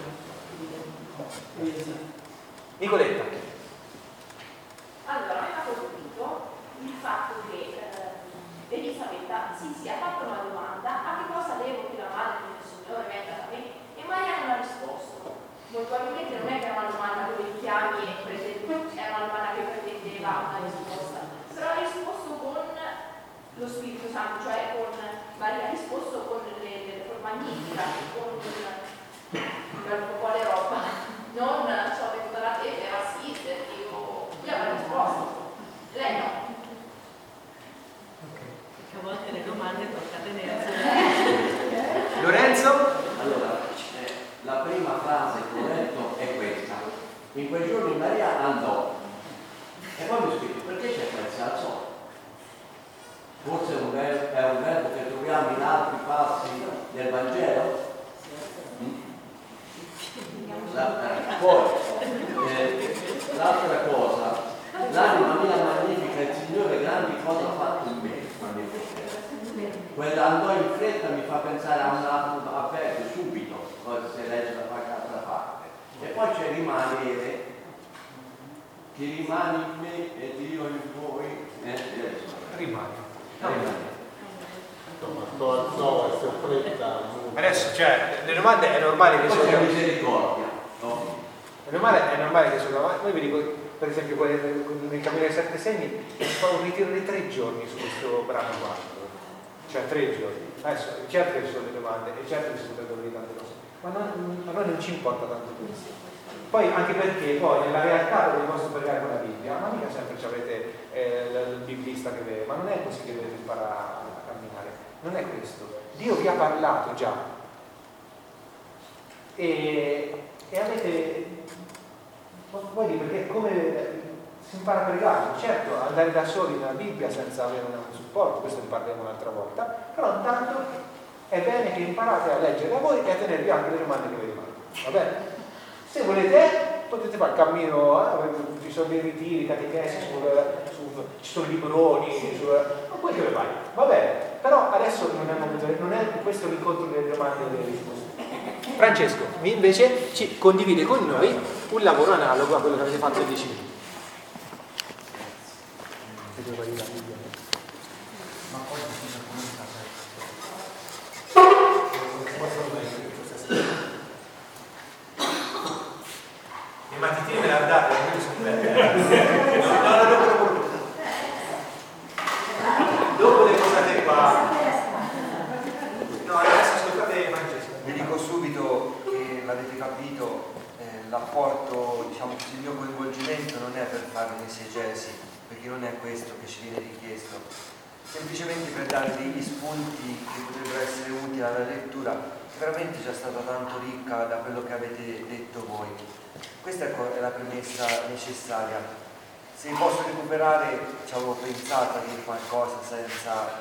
Nicoletta. Allora, mi ha colpito il fatto che eh, Elisabetta si sia fatta una domanda: a che cosa devo che la madre del Signore venga da me? E Maria non ha risposto. Molto probabilmente non è che era una domanda come ti chiami e pretende, era una domanda che pretendeva una risposta, però ha risposto con lo Spirito Santo, cioè con Maria ha risposto con le, le con Magnifica, con un po' le roba, non ciò che tutta la fede era assistere, io gli avrei risposto, lei no. Perché a volte le domande tocca tenersene. Lorenzo? Allora, eh, la prima frase che ho letto è questa: in quei giorni Maria andò, e poi mi ho scritto perché c'è quel si alzò? Forse un verbo, è un verbo che troviamo in altri passi del Vangelo? La, poi, eh, l'altra cosa, l'anima mia magnifica il Signore grandi cose ha fatto in me. Quella andò in fretta mi fa pensare a un atto aperto subito, cosa si legge da qualche altra parte. E poi c'è rimanere, chi rimane in me ed io in voi. Eh, eh, rimane. rimane. Adesso, cioè, le domande è normale che sono. Misericordia, no? È normale, è normale che sono. Noi vi dico, per esempio, nel Cammino dei Sette Segni, fa un ritiro di tre giorni su questo brano qua. Cioè tre giorni. Adesso, certo che ci sono le domande e certo che si potrebbero dire tante cose, ma non, a noi non ci importa tanto questo. Poi anche perché poi nella realtà dove vi posso pregare con la Bibbia, ma mica sempre avete eh, il biblista che vede, ma non è così che dovete imparare a camminare, non è questo. Dio vi ha parlato già e, e avete, vuoi dire, perché come si impara a pregare, certo andare da soli nella Bibbia senza avere un supporto, questo ne parleremo un'altra volta, però intanto è bene che imparate a leggere a voi e a tenervi anche le domande che vi rimangono, va bene? Se volete potete fare il cammino, eh, ci sono dei ritiri, catechesi, su, su, ci sono libroni, su, ma poi che vai, va bene, però adesso non è, momento, non è questo l'incontro delle domande e delle risposte. Francesco invece ci condivide con noi un lavoro analogo a quello che avete fatto in dieci minuti. Ma poi bisogna comunicare. Le matitine me le ha date, quindi sono belle. No, no, no, dopo, dopo le posate qua. No, adesso ascoltate Francesco. Vi dico subito che l'avete capito, eh, l'apporto, diciamo così, il mio coinvolgimento non è per fare un'esegesi, perché non è questo che ci viene richiesto, semplicemente per dare degli spunti che potrebbero essere utili alla lettura, che veramente è già stata tanto ricca da quello che avete detto voi. Questa è la premessa necessaria. Se posso recuperare, ci avevo pensato a dire qualcosa senza,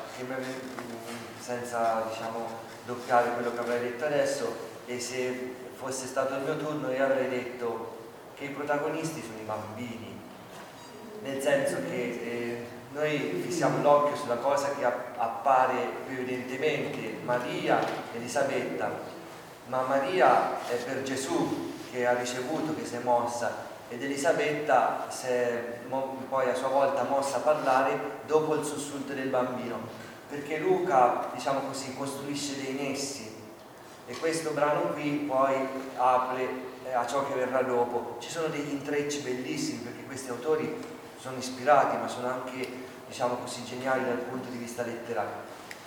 senza diciamo, doppiare quello che avrei detto adesso, e se fosse stato il mio turno io avrei detto che i protagonisti sono i bambini. Nel senso che eh, noi fissiamo l'occhio sulla cosa che appare più evidentemente, Maria, Elisabetta, ma Maria è per Gesù che ha ricevuto, che si è mossa, ed Elisabetta si è poi a sua volta mossa a parlare dopo il sussulto del bambino, perché Luca, diciamo così, costruisce dei nessi e questo brano qui poi apre a ciò che verrà dopo. Ci sono degli intrecci bellissimi perché questi autori sono ispirati ma sono anche, diciamo così, geniali dal punto di vista letterario.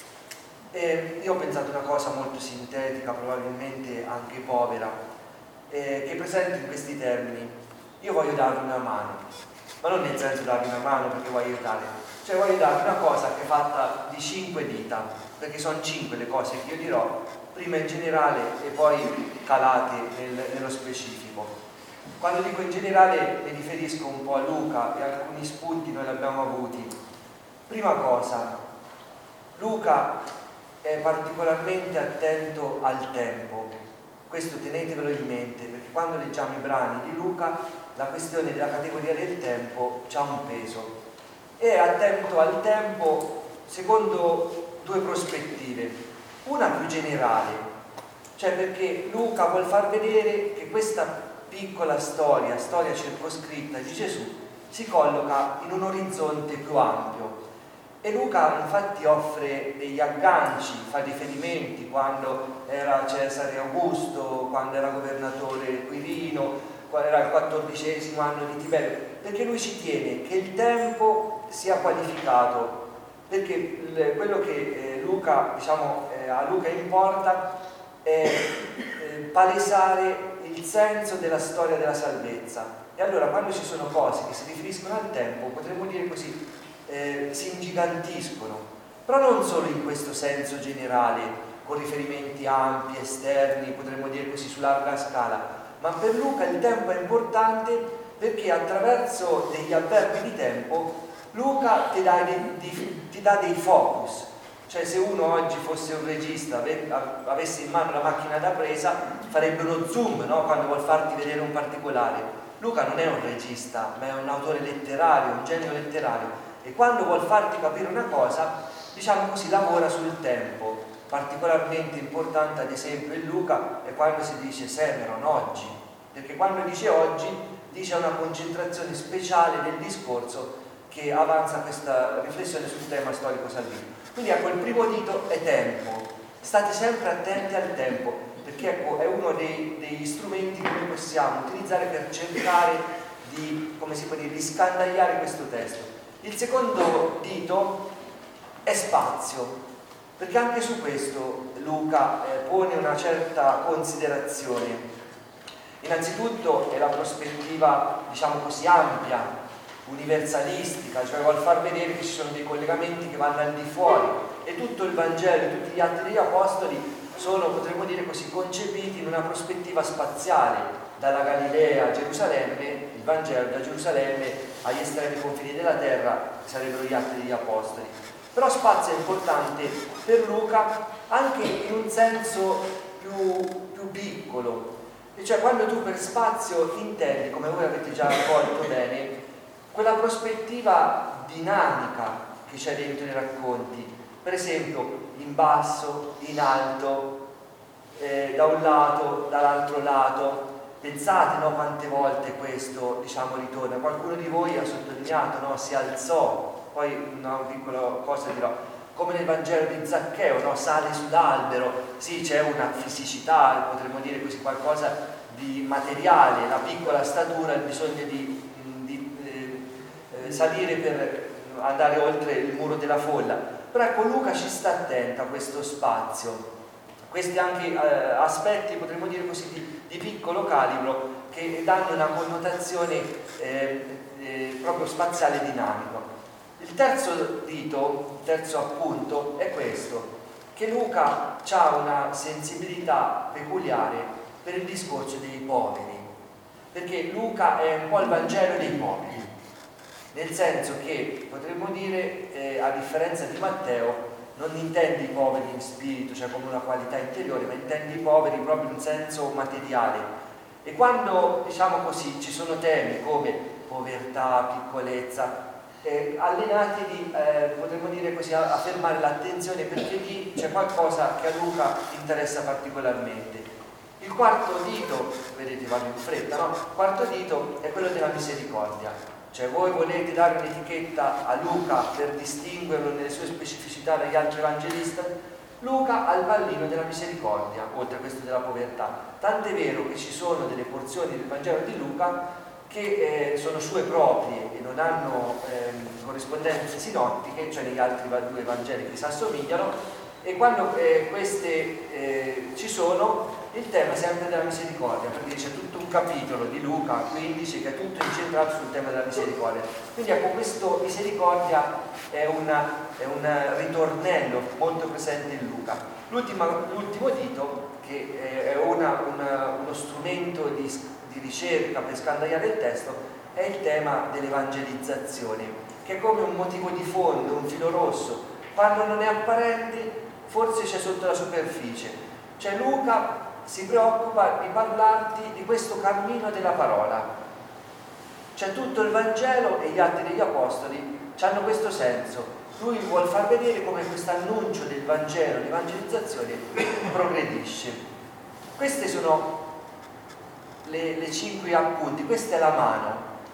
E io ho pensato una cosa molto sintetica, probabilmente anche povera, eh, che è presente in questi termini. Io voglio darvi una mano, ma non nel senso darvi una mano perché voglio aiutare, cioè voglio darvi una cosa che è fatta di cinque dita, perché sono cinque le cose che io dirò, prima in generale e poi calate nel, nello specifico. Quando dico in generale mi riferisco un po' a Luca e alcuni spunti noi li abbiamo avuti. Prima cosa, Luca è particolarmente attento al tempo, questo tenetevelo in mente perché quando leggiamo i brani di Luca la questione della categoria del tempo ha un peso. È attento al tempo secondo due prospettive, una più generale, cioè perché Luca vuol far vedere che questa piccola storia, storia circoscritta di Gesù, si colloca in un orizzonte più ampio. E Luca infatti offre degli agganci, fa riferimenti quando era Cesare Augusto, quando era governatore Quirino, quando era il quattordicesimo anno di Tiberio, perché lui ci tiene che il tempo sia qualificato, perché il, quello che eh, Luca, diciamo, eh, a Luca importa è eh, palesare il senso della storia della salvezza. E allora quando ci sono cose che si riferiscono al tempo, potremmo dire così, eh, si ingigantiscono, però non solo in questo senso generale, con riferimenti ampi, esterni, potremmo dire così su larga scala, ma per Luca il tempo è importante perché attraverso degli avverbi di tempo Luca ti dà, dei, ti dà dei focus, cioè se uno oggi fosse un regista, avesse in mano la macchina da presa, farebbe uno zoom, no? Quando vuol farti vedere un particolare. Luca non è un regista, ma è un autore letterario, un genio letterario, e quando vuol farti capire una cosa, diciamo così, lavora sul tempo. Particolarmente importante ad esempio in Luca è quando si dice Semeron, oggi, perché quando dice oggi dice una concentrazione speciale del discorso che avanza questa riflessione sul tema storico Salvini. Quindi ecco, il primo dito è tempo, state sempre attenti al tempo, perché ecco, è uno dei, degli strumenti che noi possiamo utilizzare per cercare di, come si può dire, di scandagliare questo testo. Il secondo dito è spazio, perché anche su questo Luca eh, pone una certa considerazione. Innanzitutto è la prospettiva, diciamo così, ampia, universalistica, cioè vuol far vedere che ci sono dei collegamenti che vanno al di fuori, e tutto il Vangelo, tutti gli atti degli Apostoli sono, potremmo dire così, concepiti in una prospettiva spaziale, dalla Galilea a Gerusalemme, il Vangelo da Gerusalemme agli estremi confini della terra, che sarebbero gli atti degli Apostoli. Però spazio è importante per Luca anche in un senso più, più piccolo, e cioè quando tu per spazio intendi, come voi avete già accolto bene, quella prospettiva dinamica che c'è dentro i racconti, per esempio in basso, in alto, eh, da un lato, dall'altro lato. Pensate, no, quante volte questo, diciamo, ritorna. Qualcuno di voi ha sottolineato, no, si alzò, poi una piccola cosa dirò, come nel Vangelo di Zaccheo, no, sale sull'albero. Sì, c'è una fisicità, potremmo dire così, qualcosa di materiale, la piccola statura, il bisogno di salire per andare oltre il muro della folla. Però ecco, Luca ci sta attento a questo spazio, questi anche eh, aspetti, potremmo dire così, di, di piccolo calibro, che danno una connotazione eh, eh, proprio spaziale dinamico. Il terzo dito, il terzo appunto è questo, che Luca ha una sensibilità peculiare per il discorso dei poveri, perché Luca è un po' il Vangelo dei poveri, nel senso che potremmo dire, eh, a differenza di Matteo, non intende i poveri in spirito, cioè come una qualità interiore, ma intende i poveri proprio in senso materiale. E quando, diciamo così, ci sono temi come povertà, piccolezza, eh, allenati di, eh, potremmo dire così, a, a fermare l'attenzione, perché lì c'è qualcosa che a Luca interessa particolarmente. Il quarto dito, vedete, vado in fretta, no? Il quarto dito è quello della misericordia. Cioè voi volete dare un'etichetta a Luca per distinguerlo nelle sue specificità dagli altri evangelisti? Luca ha il pallino della misericordia, oltre a questo della povertà. Tant'è vero che ci sono delle porzioni del Vangelo di Luca che eh, sono sue proprie e non hanno eh, corrispondenze sinottiche, cioè negli altri due Vangeli che si assomigliano, e quando eh, queste eh, ci sono, il tema è sempre della misericordia, perché c'è tutto un capitolo di Luca quindici che è tutto incentrato sul tema della misericordia. Quindi ecco, questo misericordia è, una, è un ritornello molto presente in Luca. L'ultimo dito, che è una, una, uno strumento di, di ricerca per scandagliare il testo, è il tema dell'evangelizzazione, che è come un motivo di fondo, un filo rosso. Quando non è apparente, forse c'è sotto la superficie. Cioè Luca si preoccupa di parlarti di questo cammino della parola. Cioè tutto il Vangelo e gli Atti degli Apostoli hanno questo senso. Lui vuol far vedere come questo annuncio del Vangelo, l'evangelizzazione, progredisce. Queste sono le, le cinque appunti, questa è la mano: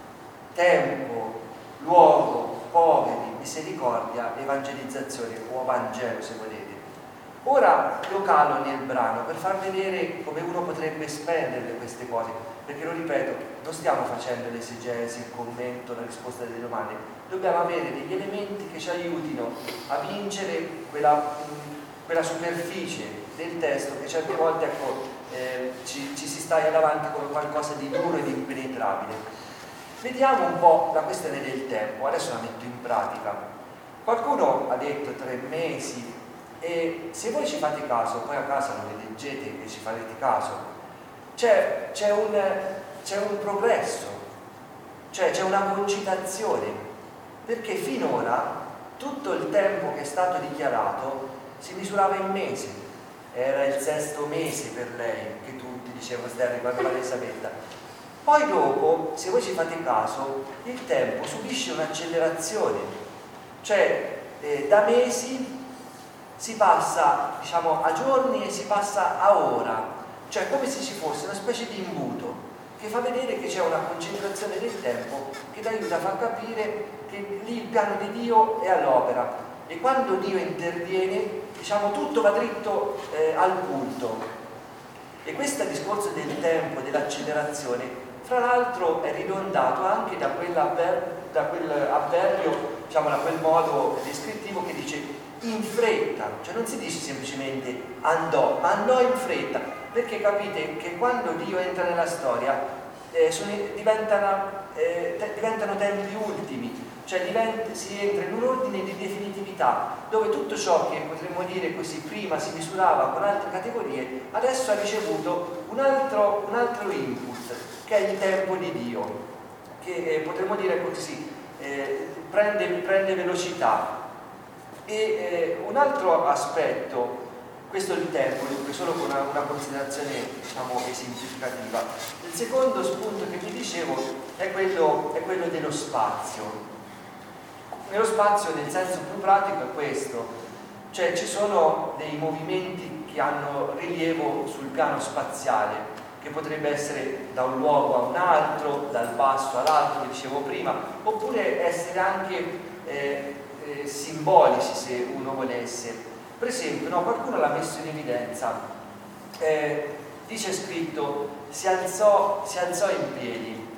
tempo, luogo, poveri, misericordia, evangelizzazione, o Vangelo se volete. Ora lo calo nel brano per far vedere come uno potrebbe spendere queste cose, perché lo ripeto, non stiamo facendo l'esegesi, il commento, la risposta delle domande, dobbiamo avere degli elementi che ci aiutino a vincere quella, quella superficie del testo che certe volte ecco, eh, ci, ci si staglia davanti come qualcosa di duro e di impenetrabile. Vediamo un po' la questione del tempo, adesso la metto in pratica. Qualcuno ha detto tre mesi, e se voi ci fate caso, poi a casa lo leggete e ci farete caso, c'è, c'è, un, c'è un progresso, cioè c'è una concitazione. perché finora tutto il tempo che è stato dichiarato si misurava in mesi, era il sesto mese per lei, che tutti dicevano Sterling quando va Elisabetta. Poi dopo, se voi ci fate caso, il tempo subisce un'accelerazione, cioè eh, da mesi si passa, diciamo, a giorni e si passa a ora, cioè come se ci fosse una specie di imbuto che fa vedere che c'è una concentrazione del tempo che ti aiuta a far capire che lì il piano di Dio è all'opera, e quando Dio interviene, diciamo, tutto va dritto eh, al punto. E questo discorso del tempo, dell'accelerazione, fra l'altro è ridondato anche da, da quell'avverbio, diciamo, da quel modo descrittivo che dice in fretta, cioè non si dice semplicemente andò, ma andò in fretta, perché capite che quando Dio entra nella storia eh, sono, diventano, eh, te, diventano tempi ultimi, cioè diventa, si entra in un ordine di definitività, dove tutto ciò che potremmo dire così prima si misurava con altre categorie, adesso ha ricevuto un altro, un altro input, che è il tempo di Dio, che eh, potremmo dire così, eh, prende, prende velocità. E eh, un altro aspetto, questo è il tempo, dunque solo con una, una considerazione, diciamo, esemplificativa. Il secondo spunto che vi dicevo è quello, è quello dello spazio. Nello spazio, nel senso più pratico, è questo, cioè ci sono dei movimenti che hanno rilievo sul piano spaziale, che potrebbe essere da un luogo a un altro, dal basso all'alto, che dicevo prima, oppure essere anche eh, eh, simbolici, se uno volesse. Per esempio, no, qualcuno l'ha messo in evidenza, eh, dice scritto si alzò, si alzò in piedi,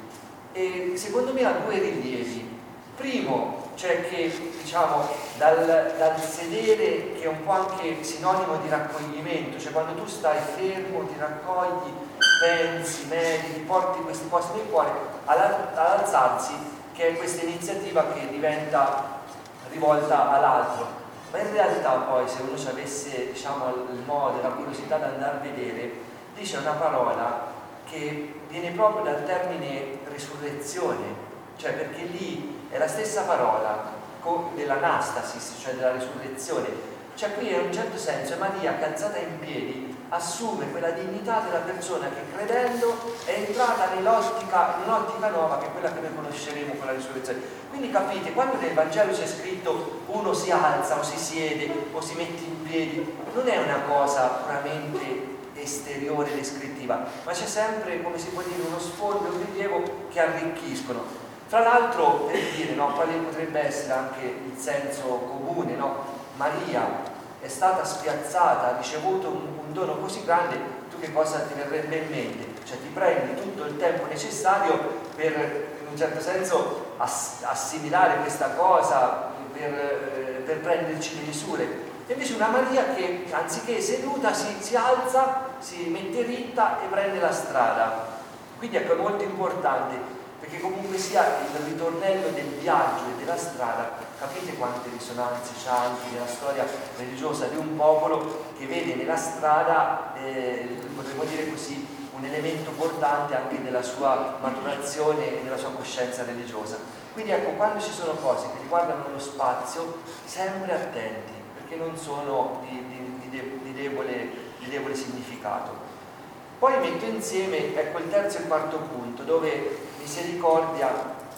e secondo me ha due rilievi. Primo, cioè che, diciamo, dal, dal sedere, che è un po' anche sinonimo di raccoglimento, cioè quando tu stai fermo, ti raccogli, pensi, mediti, porti queste cose nel cuore, all'alzarsi, che è questa iniziativa che diventa rivolta all'altro. Ma in realtà poi, se uno ci avesse, diciamo, il modo, la curiosità di andare a vedere, dice una parola che viene proprio dal termine risurrezione, cioè perché lì è la stessa parola dell'anastasis, cioè della risurrezione. Cioè qui in un certo senso è Maria che, alzata in piedi, assume quella dignità della persona che, credendo, è entrata nell'ottica, in un'ottica nuova, che è quella che noi conosceremo con la risurrezione. Quindi capite, quando nel Vangelo c'è scritto uno si alza o si siede o si mette in piedi, non è una cosa puramente esteriore descrittiva, ma c'è sempre, come si può dire, uno sfondo e un rilievo che arricchiscono. Fra l'altro, per dire, no, quale potrebbe essere anche il senso comune, no? Maria è stata spiazzata, ha ricevuto un, un dono così grande, tu che cosa ti verrebbe in mente? Cioè ti prendi tutto il tempo necessario per, in un certo senso, ass- assimilare questa cosa, per, eh, per prenderci le misure. E invece una Maria che, anziché seduta, si, si alza, si mette ritta e prende la strada. Quindi ecco, è molto importante, perché comunque sia il ritornello del viaggio e della strada, capite quante risonanze c'ha anche nella storia religiosa di un popolo che vede nella strada, eh, potremmo dire così, un elemento portante anche della sua maturazione e della sua coscienza religiosa. Quindi ecco, quando ci sono cose che riguardano lo spazio, sempre attenti, perché non sono di, di, di, di, debole, di debole significato. Poi metto insieme, ecco, il terzo e il quarto punto, dove misericordia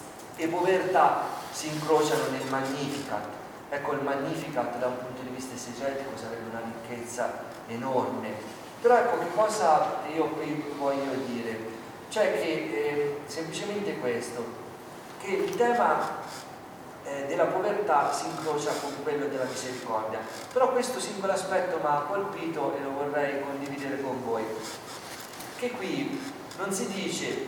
e povertà si incrociano nel Magnificat. Ecco, il Magnificat da un punto di vista esegetico sarebbe una ricchezza enorme. Però ecco, che cosa io qui voglio dire? Cioè che eh, semplicemente questo, che il tema eh, della povertà si incrocia con quello della misericordia. Però questo singolo aspetto mi ha colpito e lo vorrei condividere con voi. Che qui non si dice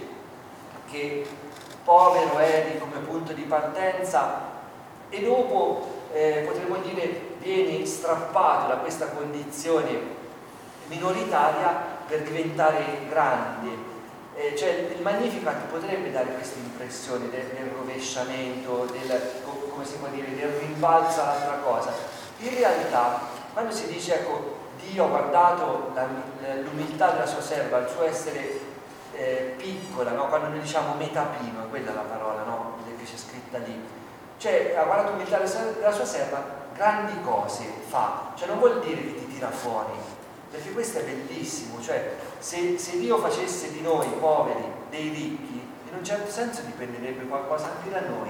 che povero eri come punto di partenza e dopo eh, potremmo dire vieni strappato da questa condizione minoritaria per diventare grande. Eh, cioè il Magnificat potrebbe dare questa impressione del, del rovesciamento, del, come si può dire, del rimbalzo all'altra cosa. In realtà, quando si dice, ecco, Dio ha guardato la, l'umiltà della sua serva, il suo essere eh, piccola, no? Quando noi diciamo metapima, quella è la parola, no? Che c'è scritta lì. Cioè, ha guardato umiltà della sua serva, grandi cose fa. Cioè non vuol dire che ti tira fuori, perché questo è bellissimo. Cioè, se, se Dio facesse di noi poveri dei ricchi, in un certo senso dipenderebbe qualcosa anche da noi.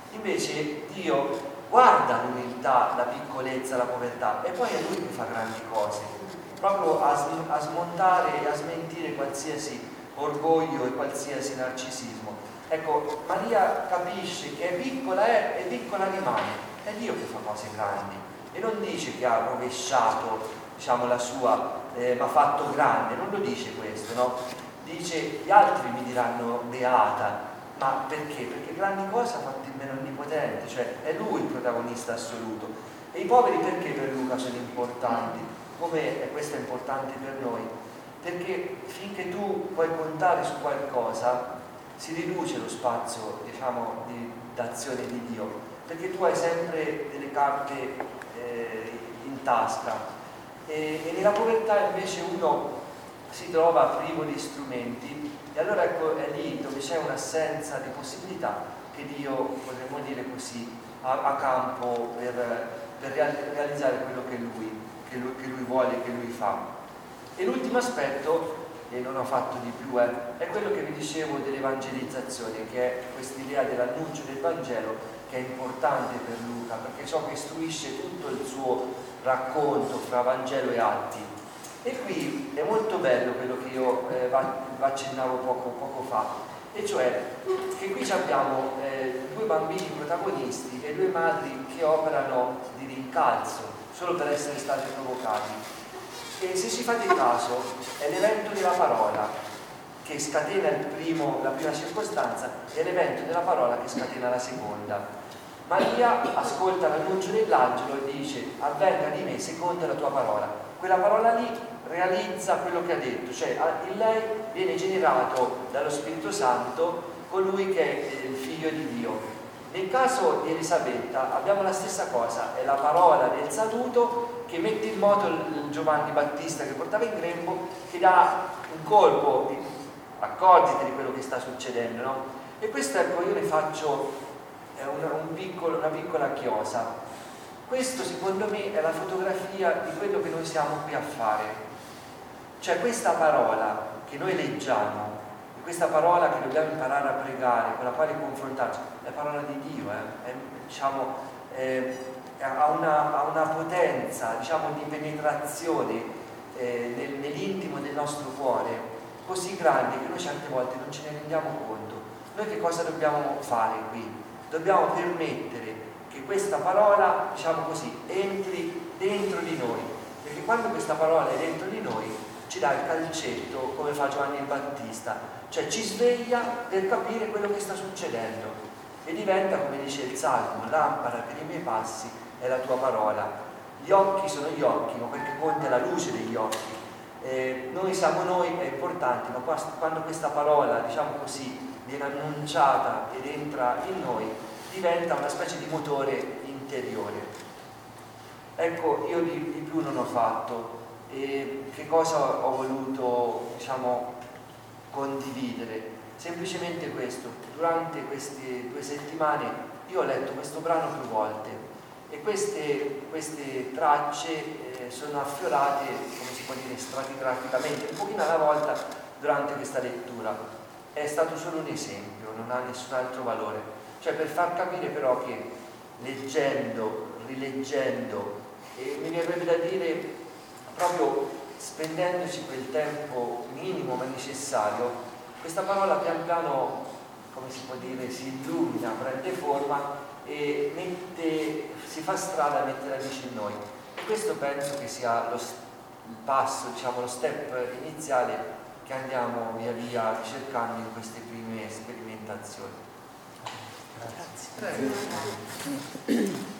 Invece Dio guarda l'umiltà, la piccolezza, la povertà, e poi è Lui che fa grandi cose, proprio a, a smontare e a smentire qualsiasi orgoglio e qualsiasi narcisismo. Ecco, Maria capisce che è piccola è e piccola rimane, è Dio che fa cose grandi, e non dice che ha rovesciato, diciamo, la sua, eh, ma fatto grande, non lo dice questo, no? Dice, gli altri mi diranno beata, ma perché? Perché grandi cose ha fatto il meno onnipotente, cioè è Lui il protagonista assoluto. E i poveri perché per Luca sono importanti? Come è questo è importante per noi? Perché finché tu puoi contare su qualcosa, si riduce lo spazio, diciamo, di, d'azione di Dio, perché tu hai sempre delle carte eh, in tasca, e, e nella povertà invece uno si trova privo di strumenti, e allora ecco, è lì dove c'è un'assenza di possibilità che Dio, potremmo dire così, ha, ha campo per, per realizzare quello che lui, che, lui, che lui vuole, che lui fa. E l'ultimo aspetto, e non ho fatto di più, eh, è quello che vi dicevo dell'evangelizzazione, che è quest'idea dell'annuncio del Vangelo, che è importante per Luca, perché ciò che istruisce tutto il suo racconto fra Vangelo e Atti. E qui è molto bello quello che io eh, accennavo poco, poco fa, e cioè che qui abbiamo eh, due bambini protagonisti e due madri che operano di rincalzo solo per essere stati provocati. E se ci fate caso è l'evento della parola che scatena il primo, la prima circostanza, e l'evento della parola che scatena la seconda. Maria ascolta l'annuncio dell'angelo e dice: avvenga di me secondo la tua parola. Quella parola lì realizza quello che ha detto, cioè in lei viene generato dallo Spirito Santo colui che è il figlio di Dio. Nel caso di Elisabetta abbiamo la stessa cosa, è la parola del saluto che mette in moto il Giovanni Battista che portava in grembo, che dà un colpo, accorgiti di quello che sta succedendo, no? E questo, ecco, io ne faccio eh, una, un piccolo, una piccola chiosa. Questo secondo me è la fotografia di quello che noi siamo qui a fare. Cioè questa parola che noi leggiamo, questa parola che dobbiamo imparare a pregare, con la quale confrontarci, è la parola di Dio, eh? è, diciamo, eh, ha, una, ha una potenza, diciamo, di penetrazione eh, nel, nell'intimo del nostro cuore così grande che noi certe volte non ce ne rendiamo conto. Noi che cosa dobbiamo fare qui? Dobbiamo permettere che questa parola, diciamo così, entri dentro di noi, perché quando questa parola è dentro di noi ci dà il calcetto come fa Giovanni il Battista, cioè ci sveglia per capire quello che sta succedendo e diventa, come dice il Salmo, lampada per i miei passi è la tua parola. Gli occhi sono gli occhi, ma quel che conta è la luce degli occhi. Eh, noi siamo noi, è importante, ma quando questa parola, diciamo così, viene annunciata ed entra in noi, diventa una specie di motore interiore. Ecco, io di, di più non ho fatto. E che cosa ho voluto, diciamo, condividere? Semplicemente questo: durante queste due settimane io ho letto questo brano più volte e queste, queste tracce eh, sono affiorate, come si può dire, stratigraficamente, un pochino alla volta durante questa lettura. È stato solo un esempio, non ha nessun altro valore, cioè per far capire però che leggendo, rileggendo, e mi verrebbe da dire proprio spendendoci quel tempo minimo ma necessario, questa parola pian piano, come si può dire, si illumina, prende forma e mette, si fa strada a mette radici in noi. E questo penso che sia lo, il passo, diciamo, lo step iniziale che andiamo via via cercando in queste prime sperimentazioni. Grazie. Prego.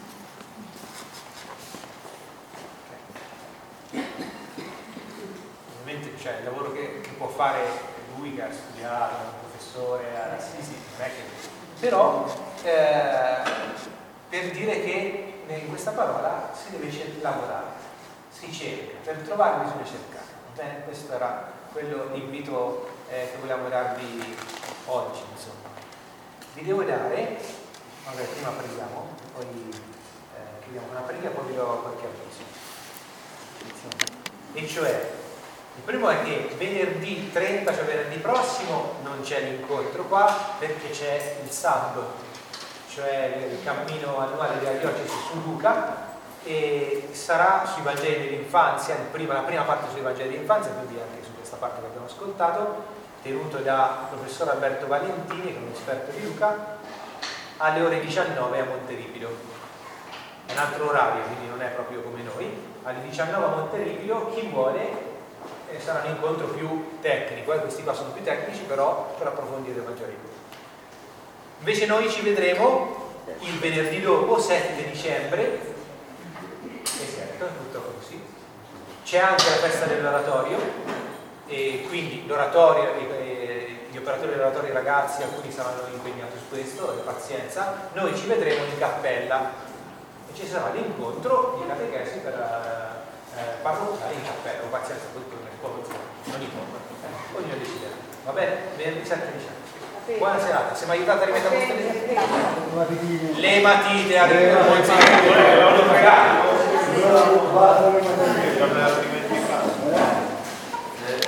Ovviamente c'è il lavoro che, che può fare lui che ha studiato, un professore all'Assisi, non è che... però eh, per dire che in questa parola si deve lavorare, si cerca, per trovare bisogna cercare. Bene? Questo era quello l'invito eh, che volevamo darvi oggi, insomma. Vi devo dare Vabbè, prima preghiamo, poi eh, chiudiamo con una preghiera, poi vi do qualche avviso. E cioè, il primo è che venerdì trenta, cioè venerdì prossimo, non c'è l'incontro qua perché c'è il S A B, cioè il cammino annuale della diocesi su Luca, e sarà sui Vangeli dell'infanzia, prima, la prima parte sui Vangeli dell'infanzia, quindi anche su questa parte che abbiamo ascoltato, tenuto da professor Alberto Valentini, che è un esperto di Luca, alle ore diciannove a Monteripido. È un altro orario, quindi non è proprio come noi. Alle diciannove a Monteripido, chi vuole, eh, sarà un incontro più tecnico, eh, questi qua sono più tecnici, però per approfondire il Vangelo. Invece noi ci vedremo il venerdì dopo, sette dicembre, esatto, purtroppo così. C'è anche la festa dell'oratorio, e quindi l'oratorio, eh, gli operatori dell'oratorio ragazzi, alcuni saranno impegnati su questo, e pazienza. Noi ci vedremo in cappella e ci sarà l'incontro di catechesi per eh, parrocchiare in cappella, con pazienza, tutto non importa, eh, ognuno deciderà. Va bene? Venerdì sette dicembre. Buona serata, siamo aiutati a rimettere a posto le matite. Le matite, a rimettere a posto.